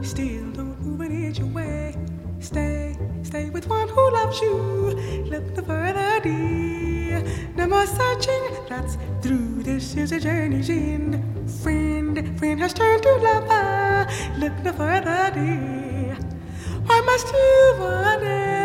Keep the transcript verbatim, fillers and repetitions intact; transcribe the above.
Still don't move an inch away. Stay, stay with one who loves you. Look no further, dear. No more searching, that's through. This is a journey's end. Friend, friend has turned to lover. Look no further, dear. Why must you run?